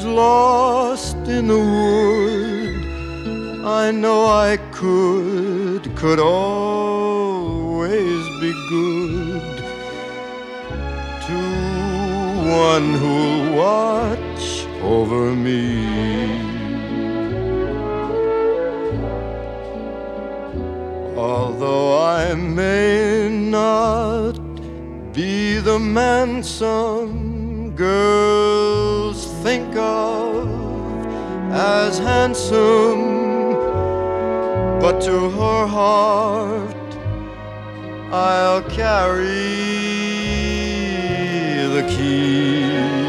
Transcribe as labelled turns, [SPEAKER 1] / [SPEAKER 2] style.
[SPEAKER 1] lost in the wood, I know I could always be good to one who'll watch over me. Although I may not be the man some girls think of as handsome, but to her heart I'll carry the key.